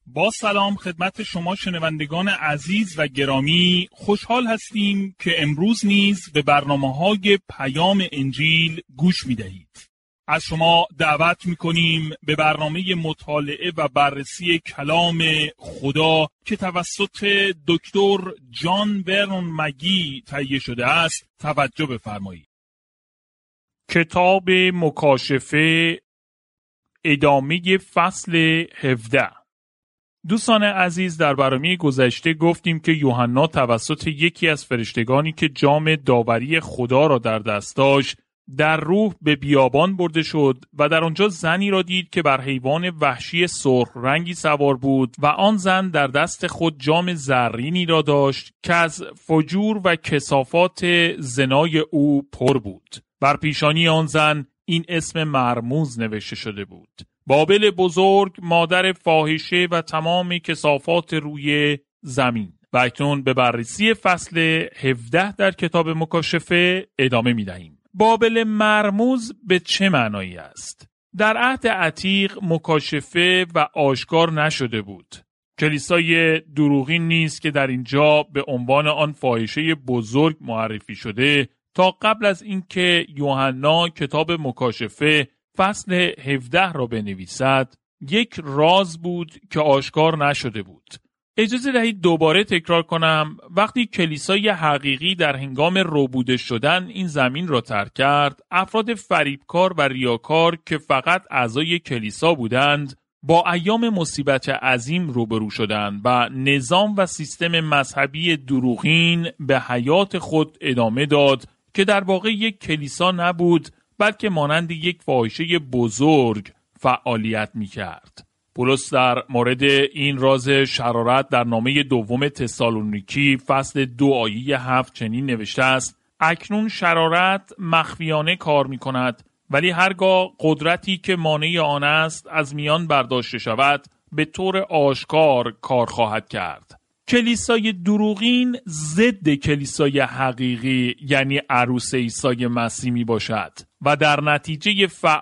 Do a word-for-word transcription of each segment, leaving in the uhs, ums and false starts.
با سلام خدمت شما شنوندگان عزیز و گرامی، خوشحال هستیم که امروز نیز به برنامه‌های پیام انجیل گوش می‌دهید. از شما دعوت می‌کنیم به برنامه مطالعه و بررسی کلام خدا که توسط دکتر جان ورنون مگی تهیه شده است توجه بفرمایید. کتاب مکاشفه، ادامه فصل هفده. دوستان عزیز، در برنامه گذشته گفتیم که یوحنا توسط یکی از فرشتگانی که جام داوری خدا را در دست داشت در روح به بیابان برده شد و در آنجا زنی را دید که بر حیوان وحشی سرخ رنگی سوار بود و آن زن در دست خود جام زرینی را داشت که از فجور و کثافات زنای او پر بود. بر پیشانی آن زن این اسم مرموز نوشته شده بود: بابل بزرگ، مادر فاحشه و تمام کثافات روی زمین. و اکنون به بررسی فصل هفده در کتاب مکاشفه ادامه می دهیم. بابل مرموز به چه معنایی است؟ در عهد عتیق مکاشفه و آشکار نشده بود. کلیسای دروغین نیست که در اینجا به عنوان آن فاحشه بزرگ معرفی شده تا قبل از اینکه یوحنا کتاب مکاشفه فصل هفده را بنویسد یک راز بود که آشکار نشده بود. اجازه دهید دوباره تکرار کنم. وقتی کلیسای حقیقی در هنگام ربوده شدن این زمین را ترک کرد، افراد فریبکار و ریاکار که فقط اعضای کلیسا بودند با ایام مصیبت عظیم روبرو شدند و نظام و سیستم مذهبی دروغین به حیات خود ادامه داد که در واقع یک کلیسا نبود بلکه مانند یک فاحشه بزرگ فعالیت می کرد. پولس در مورد این راز شرارت در نامه دوم تسالونیکی فصل دو آیه هفت چنین نوشته است: اکنون شرارت مخفیانه کار می کند، ولی هرگاه قدرتی که مانع آن است از میان برداشته شود به طور آشکار کار خواهد کرد. کلیسای دروغین ضد کلیسای حقیقی یعنی عروس عیسی مسیح می باشد و در نتیجه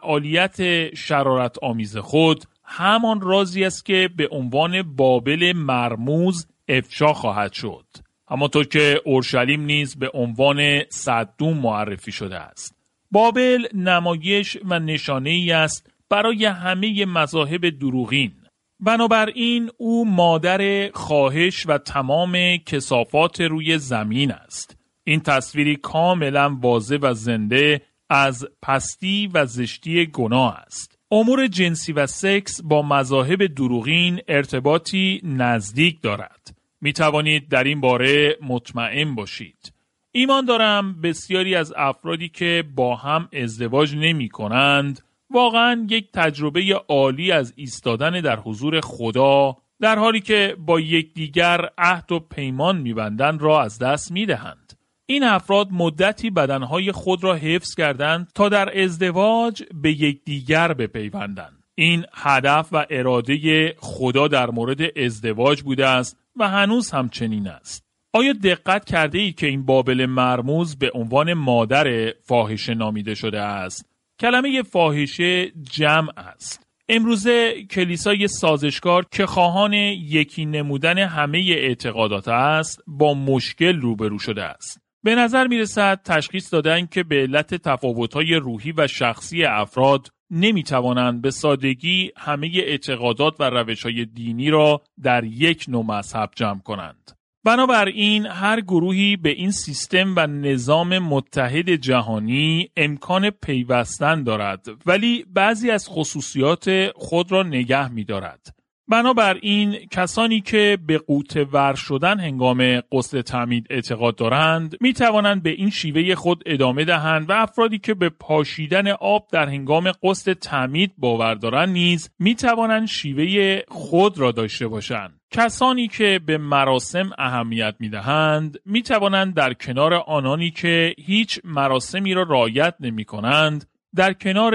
فعالیت شرارت آمیز خود همان رازی است که به عنوان بابل مرموز افشا خواهد شد. همانطور که اورشلیم نیز به عنوان صدوم معرفی شده است. بابل نمایش و نشانه ای است برای همه مذاهب دروغین. بنابراین او مادر خواهش و تمام کثافات روی زمین است. این تصویری کاملا واضح و زنده از پستی و زشتی گناه است. امور جنسی و سکس با مذاهب دروغین ارتباطی نزدیک دارد. می توانید در این باره مطمئن باشید. ایمان دارم بسیاری از افرادی که با هم ازدواج نمی کنند واقعاً یک تجربه عالی از ایستادن در حضور خدا در حالی که با یکدیگر عهد و پیمان می‌بندند را از دست می‌دهند. این افراد مدتی بدنهای خود را حفظ کردند تا در ازدواج به یکدیگر بپیوندند. این هدف و اراده خدا در مورد ازدواج بوده است و هنوز هم چنین است. آیا دقت کرده اید که این بابل مرموز به عنوان مادر فاحشه نامیده شده است؟ کلمه فاحشه جمع است. امروزه کلیسای سازشکار که خواهان یکی نمودن همه اعتقادات است با مشکل روبرو شده است. به نظر می رسد تشخیص دادن که به علت تفاوت‌های روحی و شخصی افراد نمی توانند به سادگی همه اعتقادات و روش‌های دینی را در یک نوع مذهب جمع کنند. بنابراین هر گروهی به این سیستم و نظام متحد جهانی امکان پیوستن دارد ولی بعضی از خصوصیات خود را نگه می دارد. بنابراین کسانی که به قوطه ور شدن هنگام غسل تعمید اعتقاد دارند می توانند به این شیوه خود ادامه دهند و افرادی که به پاشیدن آب در هنگام غسل تعمید باور دارند نیز می توانند شیوه خود را داشته باشند. کسانی که به مراسم اهمیت می دهند می توانند در کنار آنانی که هیچ مراسمی را رعایت نمی کنند در کنار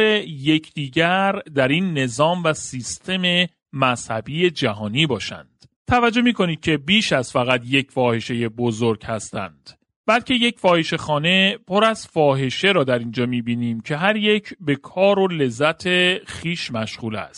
یکدیگر در این نظام و سیستم مذهبی جهانی باشند. توجه می کنید که بیش از فقط یک فاحشه بزرگ هستند. بلکه یک فاحشه خانه پر از فاحشه را در اینجا می بینیم که هر یک به کار و لذت خیش مشغول است.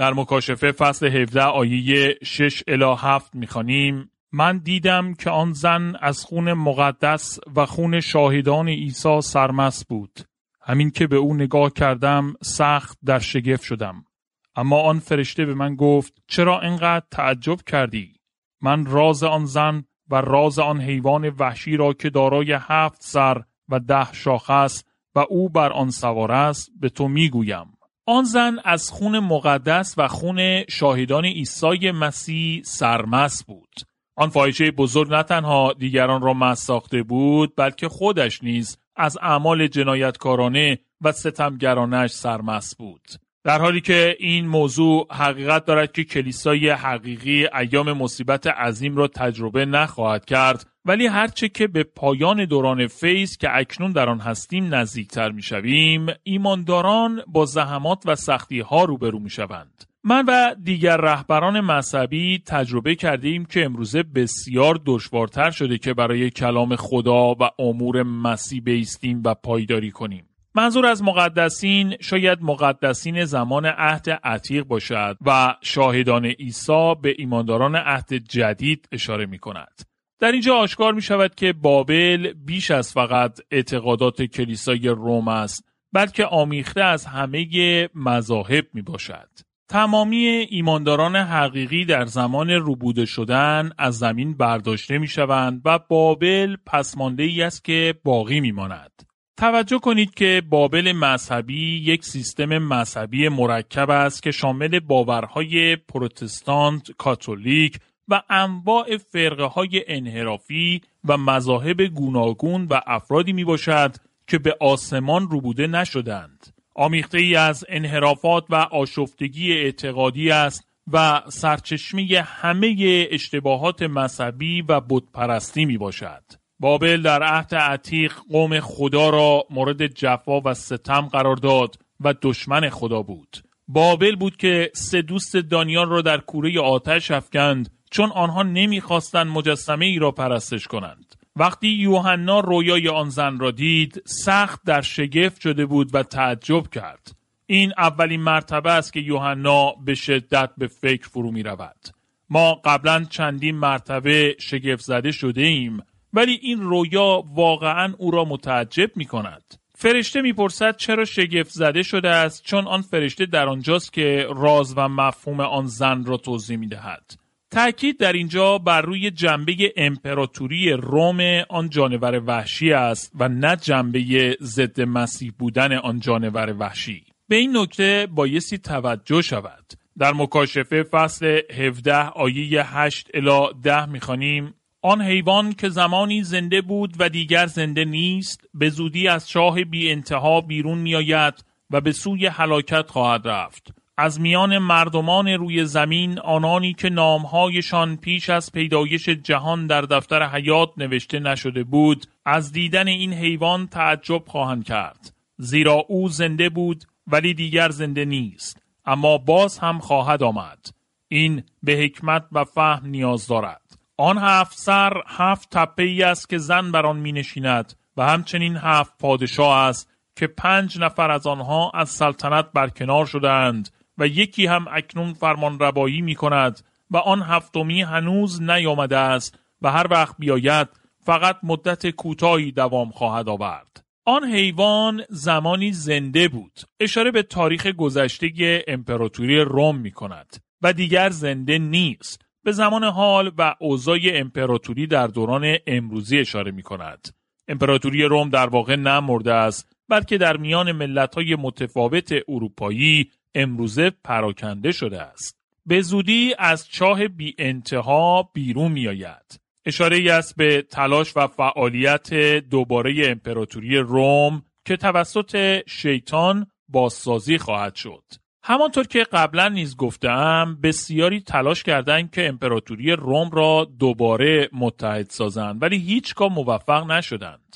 در مکاشفه فصل هفده آیه شش الی هفت می‌خوانیم: من دیدم که آن زن از خون مقدس و خون شاهدان عیسی سرمست بود. همین که به او نگاه کردم سخت در شگفت شدم. اما آن فرشته به من گفت: چرا اینقدر تعجب کردی؟ من راز آن زن و راز آن حیوان وحشی را که دارای هفت سر و ده شاخه است و او بر آن سوار است به تو میگویم. آن زن از خون مقدس و خون شاهدان عیسی مسیح سرمست بود. آن فاحشه بزرگ نه تنها دیگران را مست ساخته بود، بلکه خودش نیز از اعمال جنایتکارانه و ستمگرانش سرمست بود. در حالی که این موضوع حقیقت دارد که کلیسای حقیقی ایام مصیبت عظیم را تجربه نخواهد کرد، ولی هرچه که به پایان دوران فیض که اکنون در آن هستیم نزدیکتر می‌شویم، ایمانداران با زحمات و سختی‌ها روبرو می‌شوند. من و دیگر رهبران مذهبی تجربه کردیم که امروزه بسیار دشوارتر شده که برای کلام خدا و امور مسیح بایستیم و پایداری کنیم. منظور از مقدسین شاید مقدسین زمان عهد عتیق باشد و شاهدان عیسی به ایمانداران عهد جدید اشاره می کند. در اینجا آشکار می شود که بابل بیش از فقط اعتقادات کلیسای روم است، بلکه آمیخته از همه مذاهب می باشد. تمامی ایمانداران حقیقی در زمان روبوده شدن از زمین برداشته می شوند و بابل پسمانده‌ای است که باقی می ماند. توجه کنید که بابل مذهبی یک سیستم مذهبی مرکب است که شامل باورهای پروتستانت، کاتولیک و انواع فرقه‌های انحرافی و مذاهب گوناگون و افرادی می باشد که به آسمان روبوده نشدند. آمیخته‌ای از انحرافات و آشفتگی اعتقادی است و سرچشمه همه اشتباهات مذهبی و بتپرستی می باشد. بابل در عهد عتیق قوم خدا را مورد جفا و ستم قرار داد و دشمن خدا بود. بابل بود که سه دوست دانیال را در کوره آتش افکند چون آنها نمی‌خواستند مجسمه ای را پرستش کنند. وقتی یوحنا رویای آن زن را دید، سخت در شگفت شده بود و تعجب کرد. این اولین مرتبه است که یوحنا به شدت به فکر فرو می‌رود. ما قبلا چندین مرتبه شگفت زده شده ایم، ولی این رویا واقعاً او را متعجب می‌کند. فرشته می‌پرسد چرا شگفت زده شده است، چون آن فرشته در آنجاست که راز و مفهوم آن زن را توضیح می‌دهد. تأکید در اینجا بر روی جنبه امپراتوری روم آن جانور وحشی است و نه جنبه ضد مسیح بودن آن جانور وحشی. به این نکته بایستی توجه شود. در مکاشفه فصل هفده آیه هشت الی ده می‌خوانیم: آن حیوان که زمانی زنده بود و دیگر زنده نیست، به زودی از چاه بی انتها بیرون می آید و به سوی هلاکت خواهد رفت. از میان مردمان روی زمین آنانی که نامهایشان پیش از پیدایش جهان در دفتر حیات نوشته نشده بود، از دیدن این حیوان تعجب خواهند کرد. زیرا او زنده بود ولی دیگر زنده نیست، اما باز هم خواهد آمد. این به حکمت و فهم نیاز دارد. آن هفت سر هفت تپه‌ای است که زن بر آن می‌نشیند و همچنین هفت پادشاه است که پنج نفر از آنها از سلطنت برکنار شدند و یکی هم اکنون فرمان ربایی می‌کند و آن هفتمی هنوز نیامده است و هر وقت بیاید فقط مدت کوتاهی دوام خواهد آورد. آن حیوان زمانی زنده بود. اشاره به تاریخ گذشته امپراتوری روم می‌کند و دیگر زنده نیست. به زمان حال و اوضاع امپراتوری در دوران امروزی اشاره می کند. امپراتوری روم در واقع نه مرده است، بلکه در میان ملت‌های متفاوت اروپایی امروزه پراکنده شده است. به زودی از چاه بی انتها بیرون می آید. اشاره ای است به تلاش و فعالیت دوباره امپراتوری روم که توسط شیطان بازسازی خواهد شد. همانطور که قبلا نیز گفتم، بسیاری تلاش کردند که امپراتوری روم را دوباره متحد سازند، ولی هیچگاه موفق نشدند.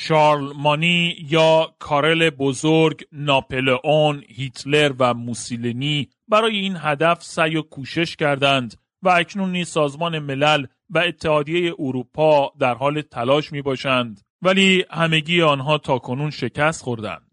شارلمانی یا کارل بزرگ، ناپلئون، هیتلر و موسولینی برای این هدف سعی و کوشش کردند و اکنون نیز سازمان ملل و اتحادیه اروپا در حال تلاش می باشند، ولی همگی آنها تاکنون شکست خوردند.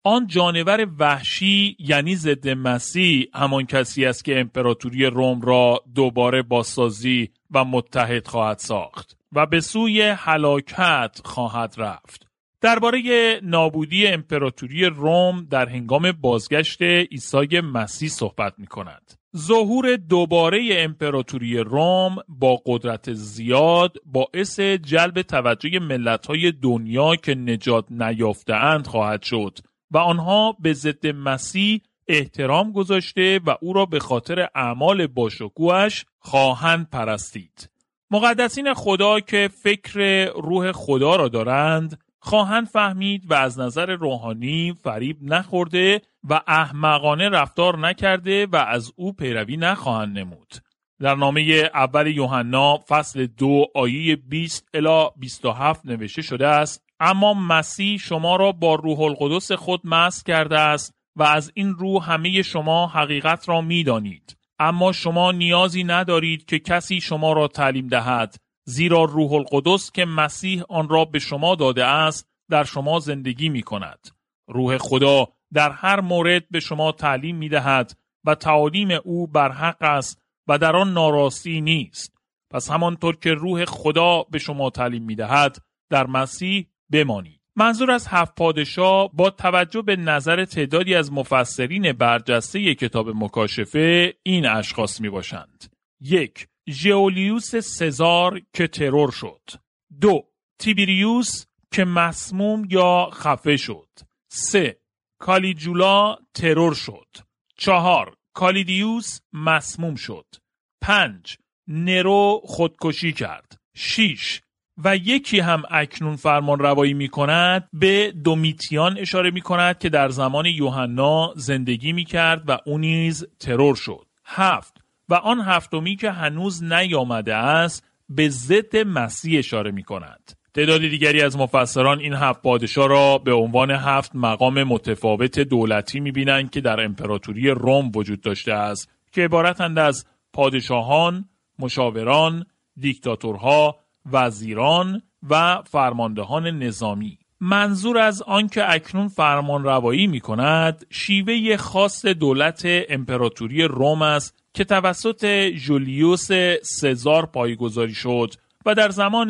آن جانور وحشی یعنی ضد مسیح همان کسی است که امپراتوری روم را دوباره بازسازی و متحد خواهد ساخت و به سوی هلاکت خواهد رفت. درباره نابودی امپراتوری روم در هنگام بازگشت عیسی مسیح صحبت می کند. ظهور دوباره امپراتوری روم با قدرت زیاد باعث جلب توجه ملت‌های دنیا که نجات نیافته‌اند خواهد شد و آنها به ضد مسیح احترام گذاشته و او را به خاطر اعمال باشکوهش خواهند پرستید. مقدسین خدا که فکر روح خدا را دارند خواهند فهمید و از نظر روحانی فریب نخورده و احمقانه رفتار نکرده و از او پیروی نخواهند نمود. در نامه اول یوحنا فصل دو آیه بیست الی بیست و هفت نوشته شده است: اما مسیح شما را با روح القدس خود مسح کرده است و از این رو همه شما حقیقت را می دانید. اما شما نیازی ندارید که کسی شما را تعلیم دهد، زیرا روح القدس که مسیح آن را به شما داده است در شما زندگی می کند. روح خدا در هر مورد به شما تعلیم می دهد و تعالیم او برحق است و در آن ناراستی نیست. پس همانطور که روح خدا به شما تعلیم می دهد در مسیح بمانید. منظور از هفت پادشاه با توجه به نظر تعدادی از مفسرین برجسته کتاب مکاشفه این اشخاص می باشند: یک، ژئولیوس سزار که ترور شد. دو، تیبریوس که مسموم یا خفه شد. سه، کالیجولا ترور شد. چهار، کالیدیوس مسموم شد. پنج، نرو خودکشی کرد. شش، و یکی هم اکنون فرمان روایی می کند به دومیتیان اشاره می کند که در زمان یوحنا زندگی می کرد و اون نیز ترور شد. هفت، و آن هفتمی که هنوز نیامده است به ضد مسیح اشاره می کند. تعداد دیگری از مفسران این هفت پادشاه را به عنوان هفت مقام متفاوت دولتی می بینند که در امپراتوری روم وجود داشته است که عبارتند از پادشاهان، مشاوران، دیکتاتورها، وزیران و فرماندهان نظامی. منظور از آن که اکنون فرمان روایی می کند شیوه خاص دولت امپراتوری روم است که توسط ژولیوس سزار پایه‌گذاری شد و در زمان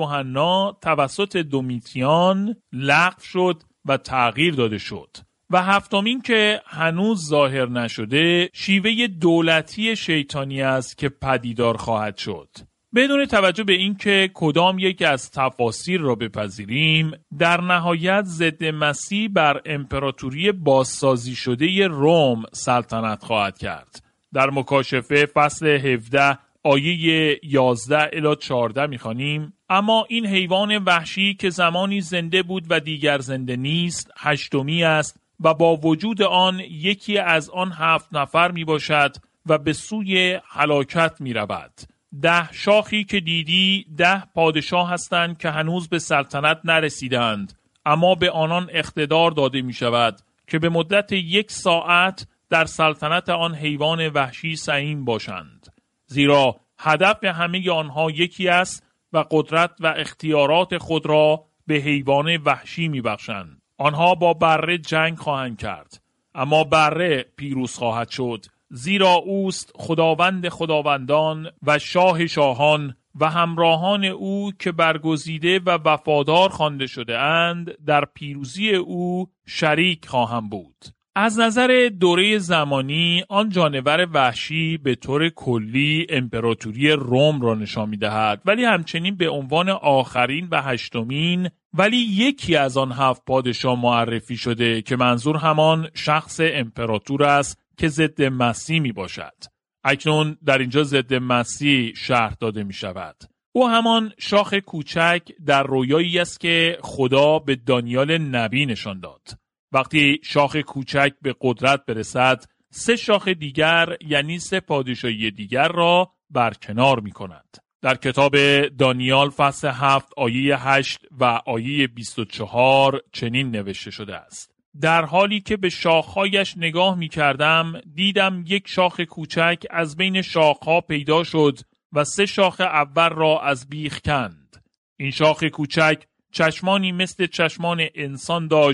یوحنا توسط دومیتیان لغو شد و تغییر داده شد. و هفتمین که هنوز ظاهر نشده شیوه دولتی شیطانی است که پدیدار خواهد شد. بدون توجه به اینکه کدام یک از تفاسیر را بپذیریم، در نهایت ضد مسیح بر امپراتوری بازسازی شده روم سلطنت خواهد کرد. در مکاشفه فصل هفده آیه یازده الی چهارده می‌خوانیم: اما این حیوان وحشی که زمانی زنده بود و دیگر زنده نیست، هشتمی است و با وجود آن یکی از آن هفت نفر می باشد و به سوی هلاکت می رود. ده شاخی که دیدی ده پادشاه هستند که هنوز به سلطنت نرسیدند، اما به آنان اقتدار داده می شود که به مدت یک ساعت در سلطنت آن حیوان وحشی سعیم باشند. زیرا هدف همه آنها یکی است و قدرت و اختیارات خود را به حیوان وحشی می بخشند. آنها با بره جنگ خواهند کرد، اما بره پیروز خواهد شد، زیرا اوست خداوند خداوندان و شاه شاهان و همراهان او که برگزیده و وفادار خوانده شده اند در پیروزی او شریک خواهم بود. از نظر دوره زمانی آن جانور وحشی به طور کلی امپراتوری روم را نشان می‌دهد، ولی همچنین به عنوان آخرین و هشتمین ولی یکی از آن هفت پادشاه معرفی شده که منظور همان شخص امپراتور است که ضد مسیح می باشد. اکنون در اینجا ضد مسیح شرح داده می شود. او همان شاخ کوچک در رویایی است که خدا به دانیال نبی نشان داد. وقتی شاخ کوچک به قدرت برسد، سه شاخ دیگر یعنی سه پادشاهی دیگر را برکنار می کند. در کتاب دانیال فصل هفت آیه هشت و آیه بیست و چهار چنین نوشته شده است: در حالی که به شاخهایش نگاه می کردم، دیدم یک شاخ کوچک از بین شاخها پیدا شد و سه شاخ اول را از بیخ کند. این شاخ کوچک چشمانی مثل چشمان انسان داشت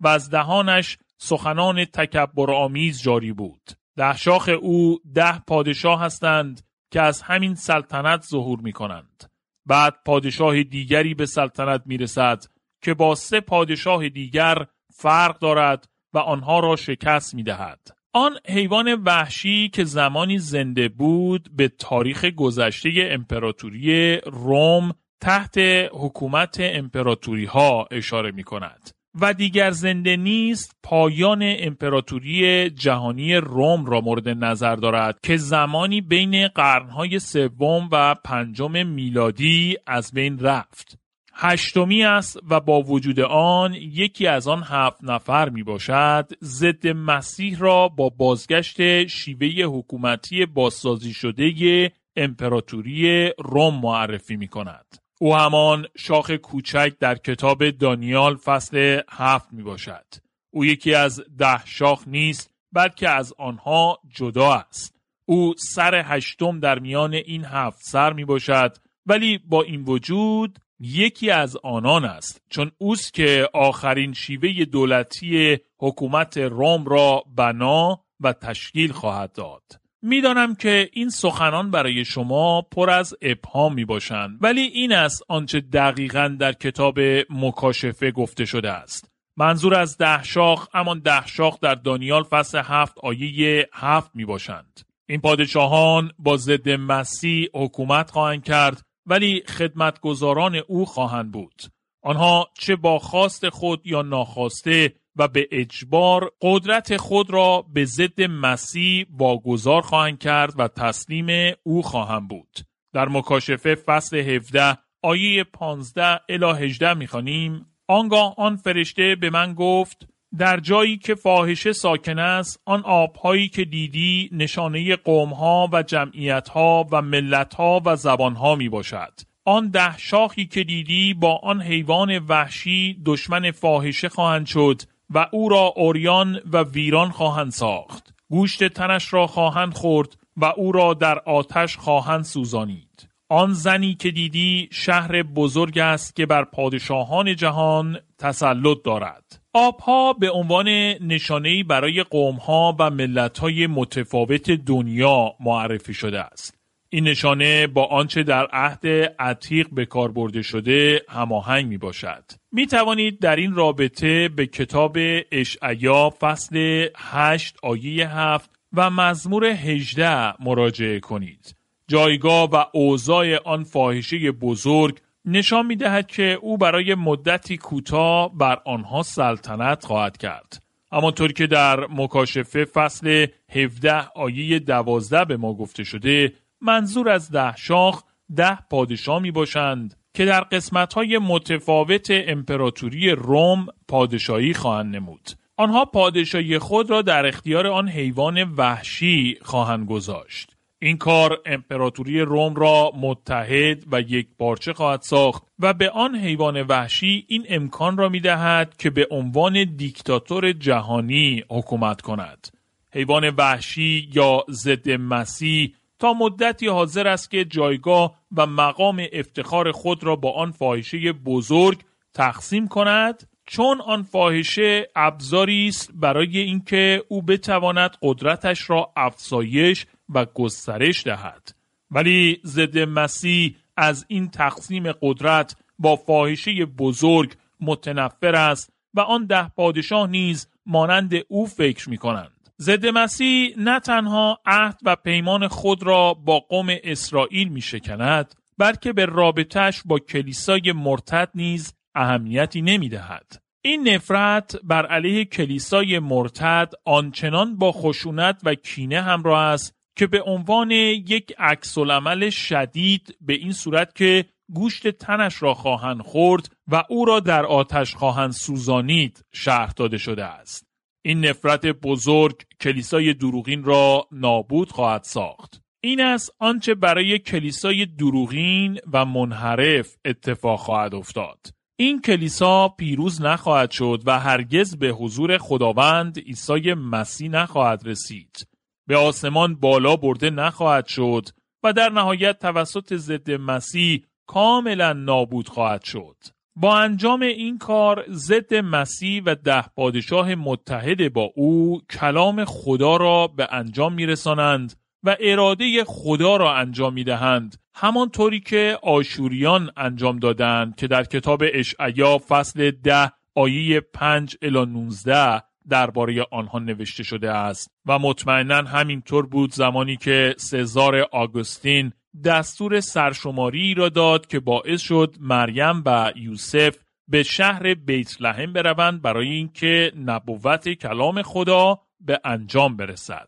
و از دهانش سخنان تکبرآمیز جاری بود. ده شاخ او ده پادشاه هستند که از همین سلطنت ظهور می کنند. بعد پادشاه دیگری به سلطنت می رسد که با سه پادشاه دیگر فرق دارد و آنها را شکست می دهد. آن حیوان وحشی که زمانی زنده بود به تاریخ گذشته امپراتوری روم تحت حکومت امپراتوری ها اشاره می کند و دیگر زنده نیست، پایان امپراتوری جهانی روم را مورد نظر دارد که زمانی بین قرنهای سوم و پنجم میلادی از بین رفت. هشتمی است و با وجود آن یکی از آن هفت نفر می باشد ضد مسیح را با بازگشت شیوه حکومتی بازسازی شده امپراتوری روم معرفی می کند. او همان شاخ کوچک در کتاب دانیال فصل هفت می باشد. او یکی از ده شاخ نیست بلکه از آنها جدا است. او سر هشتم در میان این هفت سر می باشد ولی با این وجود یکی از آنان است، چون اوست که آخرین شیوه دولتی حکومت روم را بنا و تشکیل خواهد داد. میدانم که این سخنان برای شما پر از ابهام می باشند، ولی این است آنچه دقیقاً در کتاب مکاشفه گفته شده است. منظور از ده شاخ همان ده شاخ در دانیال فصل هفت آیه هفت می باشند. این پادشاهان با ضد مسیح حکومت خواهند کرد ولی خدمتگزاران او خواهند بود. آنها چه با خواست خود یا ناخواسته و به اجبار قدرت خود را به ضد مسیح واگذار خواهند کرد و تسلیم او خواهند بود. در مکاشفه فصل هفده آیه پانزده الی هجده می‌خوانیم: آنگاه آن فرشته به من گفت در جایی که فاحشه ساکن است، آن آبهایی که دیدی نشانه قومها و جمعیتها و ملتها و زبانها می باشد. آن ده شاخی که دیدی با آن حیوان وحشی دشمن فاحشه خواهند شد و او را عریان و ویران خواهند ساخت. گوشت تنش را خواهند خورد و او را در آتش خواهند سوزانید. آن زنی که دیدی شهر بزرگ است که بر پادشاهان جهان تسلط دارد. آبها به عنوان نشانه‌ای برای قوم‌ها و ملت‌های متفاوت دنیا معرفی شده است. این نشانه با آنچه در عهد عتیق به کار برده شده هماهنگ میباشد. می توانید در این رابطه به کتاب اشعیا فصل هشت آیه هفت و مزمور هجده مراجعه کنید. جایگاه و اوضاع آن فاحشه بزرگ نشان می دهد که او برای مدتی کوتاه بر آنها سلطنت خواهد کرد. همانطور که در مکاشفه فصل هفده آیه دوازده به ما گفته شده، منظور از ده شاخ ده پادشاه می باشند که در قسمت‌های متفاوت امپراتوری روم پادشاهی خواهند نمود. آنها پادشاهی خود را در اختیار آن حیوان وحشی خواهند گذاشت. این کار امپراتوری روم را متحد و یک پارچه خواهد ساخت و به آن حیوان وحشی این امکان را می دهد که به عنوان دیکتاتور جهانی حکومت کند. حیوان وحشی یا ضد مسیح تا مدتی حاضر است که جایگاه و مقام افتخار خود را با آن فاحشه بزرگ تقسیم کند، چون آن فاحشه ابزاری است برای اینکه او بتواند قدرتش را افزایش و گسترش دهد. ولی ضد مسیح از این تقسیم قدرت با فاحشه بزرگ متنفر است و آن ده پادشاه نیز مانند او فکر می کنند. ضد مسیح نه تنها عهد و پیمان خود را با قوم اسرائیل می شکند، بلکه به رابطه‌اش با کلیسای مرتد نیز اهمیتی نمی دهد. این نفرت بر علیه کلیسای مرتد آنچنان با خشونت و کینه همراه است که به عنوان یک عکس‌العمل شدید به این صورت که گوشت تنش را خواهند خورد و او را در آتش خواهند سوزانید شرح داده شده است. این نفرت بزرگ کلیسای دروغین را نابود خواهد ساخت. این است آنچه برای کلیسای دروغین و منحرف اتفاق خواهد افتاد. این کلیسا پیروز نخواهد شد و هرگز به حضور خداوند عیسی مسیح نخواهد رسید. به آسمان بالا برده نخواهد شد و در نهایت توسط ضد مسیح کاملا نابود خواهد شد. با انجام این کار ضد مسیح و ده پادشاه متحد با او کلام خدا را به انجام میرسانند و اراده خدا را انجام میدهند، همانطوری که آشوریان انجام دادند که در کتاب اشعیا فصل ده آیه پنج الی نوزده درباره آنها نوشته شده است. و مطمئناً همینطور بود زمانی که سزار آگوستین دستور سرشماری را داد که باعث شد مریم و یوسف به شهر بیت لحم بروند برای اینکه نبوت کلام خدا به انجام برسد.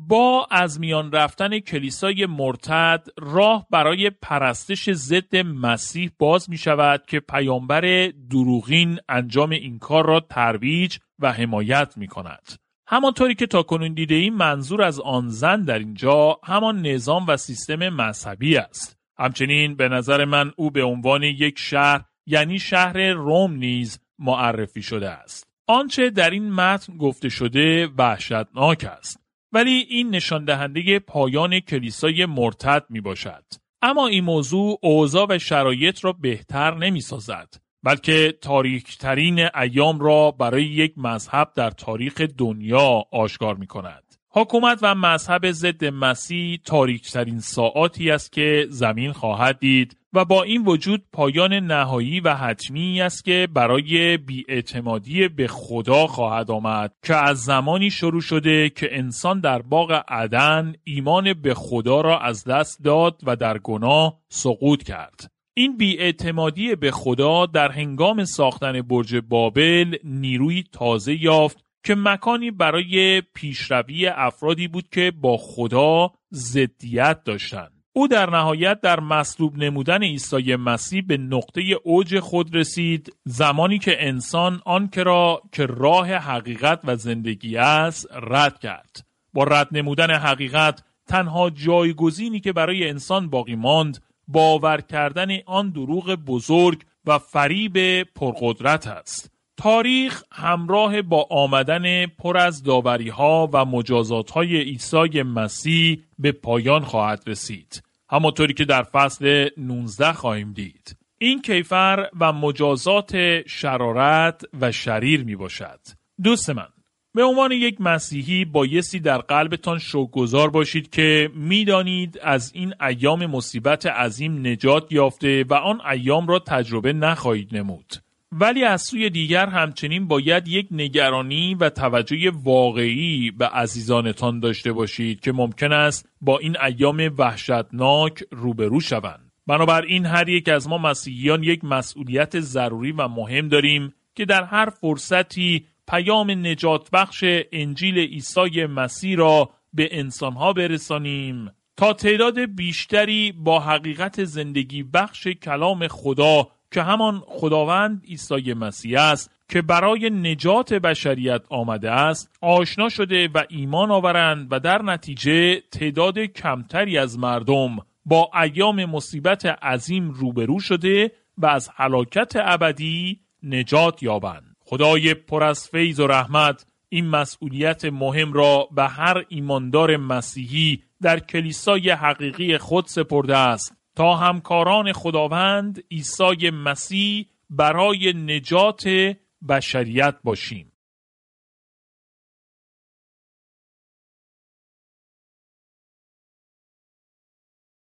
با از میان رفتن کلیسای مرتد راه برای پرستش ضد مسیح باز می شود که پیامبر دروغین انجام این کار را ترویج و حمایت می کند. همانطوری که تاکنون دیده ایم منظور از آن زن در اینجا همان نظام و سیستم مذهبی است. همچنین به نظر من او به عنوان یک شهر یعنی شهر روم نیز معرفی شده است. آنچه در این متن گفته شده وحشتناک است. ولی این نشان دهنده پایان کلیسای مرتد می باشد. اما این موضوع اوضاع و شرایط را بهتر نمی سازد، بلکه تاریک‌ترین ایام را برای یک مذهب در تاریخ دنیا آشکار می کند. حکومت و مذهب ضد مسیح تاریک‌ترین ساعاتی است که زمین خواهد دید و با این وجود پایان نهایی و حتمی است که برای بی‌اعتمادی به خدا خواهد آمد که از زمانی شروع شده که انسان در باغ عدن ایمان به خدا را از دست داد و در گناه سقوط کرد. این بی‌اعتمادی به خدا در هنگام ساختن برج بابل نیروی تازه یافت که مکانی برای پیشروی افرادی بود که با خدا ضدیت داشتند. او در نهایت در مصلوب نمودن عیسی مسیح به نقطه اوج خود رسید، زمانی که انسان آن که را که راه حقیقت و زندگی است رد کرد. با رد نمودن حقیقت تنها جایگزینی که برای انسان باقی ماند باور کردن آن دروغ بزرگ و فریب پرقدرت است. تاریخ همراه با آمدن پر از داوری‌ها و مجازات‌های عیسی مسیح به پایان خواهد رسید. همانطوری که در فصل نوزده خواهیم دید. این کیفر و مجازات شرارت و شریر می باشد. دوست من، به عنوان یک مسیحی بایستی در قلبتان شوک‌گزار باشید که می‌دانید از این ایام مصیبت عظیم نجات یافته و آن ایام را تجربه نخواهید نمود. ولی از سوی دیگر همچنین باید یک نگرانی و توجه واقعی به عزیزانتان داشته باشید که ممکن است با این ایام وحشتناک روبرو شوند. بنابراین هر یک از ما مسیحیان یک مسئولیت ضروری و مهم داریم که در هر فرصتی پیام نجات بخش انجیل عیسی مسیح را به انسانها برسانیم تا تعداد بیشتری با حقیقت زندگی بخش کلام خدا که همان خداوند عیسی مسیح است که برای نجات بشریت آمده است آشنا شده و ایمان آورند و در نتیجه تعداد کمتری از مردم با ایام مصیبت عظیم روبرو شده و از هلاکت ابدی نجات یابند. خدای پر از فیض و رحمت این مسئولیت مهم را به هر ایماندار مسیحی در کلیسای حقیقی خود سپرده است تا همکاران خداوند عیسی مسیح برای نجات بشریت باشیم.